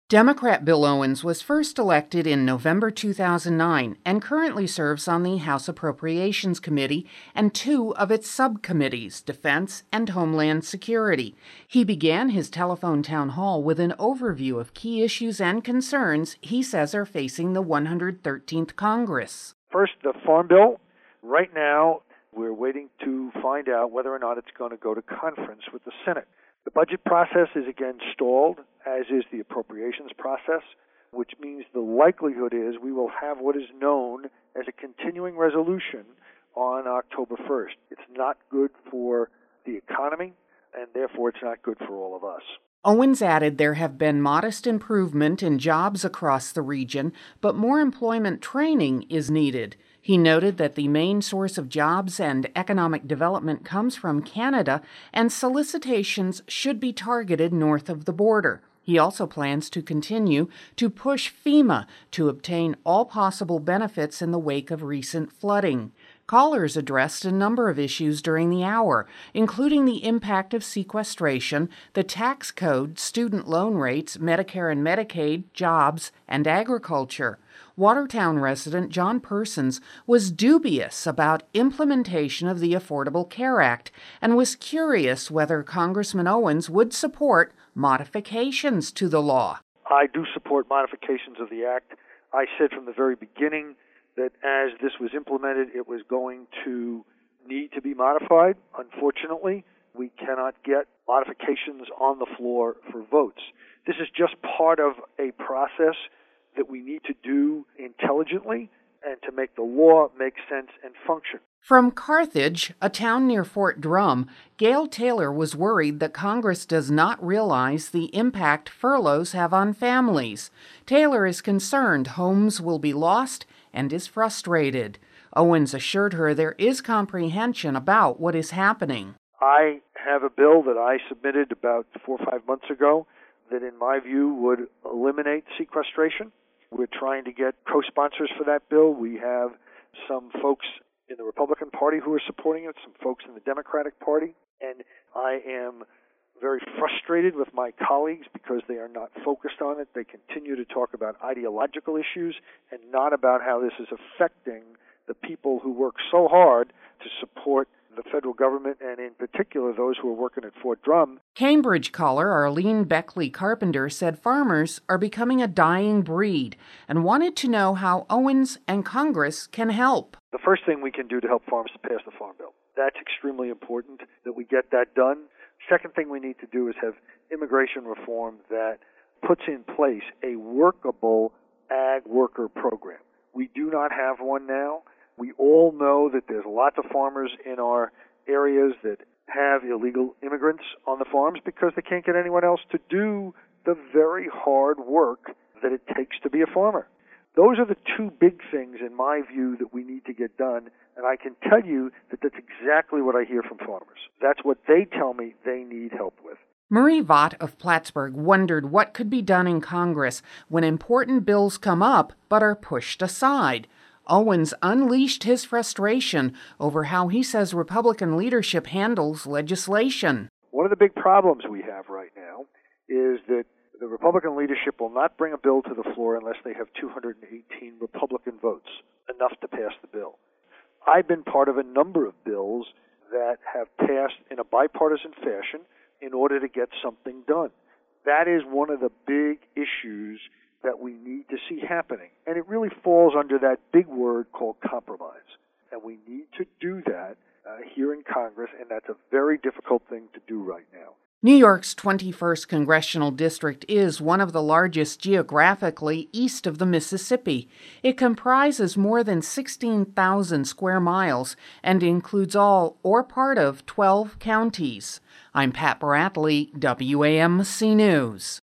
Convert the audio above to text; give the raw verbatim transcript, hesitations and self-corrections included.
Democrat Bill Owens was first elected in November two thousand nine and currently serves on the House Appropriations Committee and two of its subcommittees, Defense and Homeland Security. He began his telephone town hall with an overview of key issues and concerns he says are facing the one hundred thirteenth Congress. First, the Farm Bill. Right now, we're waiting to find out whether or not it's going to go to conference with the Senate. The budget process is again stalled, as is the appropriations process, which means the likelihood is we will have what is known as a continuing resolution on October first. It's not good for the economy, and therefore it's not good for all of us. Owens added there have been modest improvement in jobs across the region, but more employment training is needed. He noted that the main source of jobs and economic development comes from Canada, and solicitations should be targeted north of the border. He also plans to continue to push FEMA to obtain all possible benefits in the wake of recent flooding. Callers addressed a number of issues during the hour, including the impact of sequestration, the tax code, student loan rates, Medicare and Medicaid, jobs, and agriculture. Watertown resident John Persons was dubious about implementation of the Affordable Care Act and was curious whether Congressman Owens would support modifications to the law. I do support modifications of the act. I said from the very beginning that as this was implemented, it was going to need to be modified. Unfortunately, we cannot get modifications on the floor for votes. This is just part of a process that we need to do intelligently and to make the law make sense and function. From Carthage, a town near Fort Drum, Gail Taylor was worried that Congress does not realize the impact furloughs have on families. Taylor is concerned homes will be lost and is frustrated. Owens assured her there is comprehension about what is happening. I have a bill that I submitted about four or five months ago that, in my view, would eliminate sequestration. We're trying to get co-sponsors for that bill. We have some folks in the Republican Party who are supporting it, some folks in the Democratic Party, and I am very frustrated with my colleagues because they are not focused on it. They continue to talk about ideological issues and not about how this is affecting the people who work so hard to support the federal government, and in particular those who are working at Fort Drum. Cambridge caller Arlene Beckley Carpenter said farmers are becoming a dying breed and wanted to know how Owens and Congress can help. The first thing we can do to help farmers is pass the Farm Bill. That's extremely important that we get that done. Second thing we need to do is have immigration reform that puts in place a workable ag worker program. We do not have one now. We all know that there's lots of farmers in our areas that have illegal immigrants on the farms because they can't get anyone else to do the very hard work that it takes to be a farmer. Those are the two big things, in my view, that we need to get done, and I can tell you that that's exactly what I hear from farmers. That's what they tell me they need help with. Marie Vaught of Plattsburgh wondered what could be done in Congress when important bills come up but are pushed aside. Owens unleashed his frustration over how he says Republican leadership handles legislation. One of the big problems we have right now is that the Republican leadership will not bring a bill to the floor unless they have two hundred eighteen Republican votes, enough to pass the bill. I've been part of a number of bills that have passed in a bipartisan fashion in order to get something done. That is one of the big issues that we need to see happening. And it really falls under that big word called compromise. And we need to do that uh, here in Congress, and that's a very difficult thing to do right now. New York's twenty-first Congressional District is one of the largest geographically east of the Mississippi. It comprises more than sixteen thousand square miles and includes all or part of twelve counties. I'm Pat Bradley, W A M C News.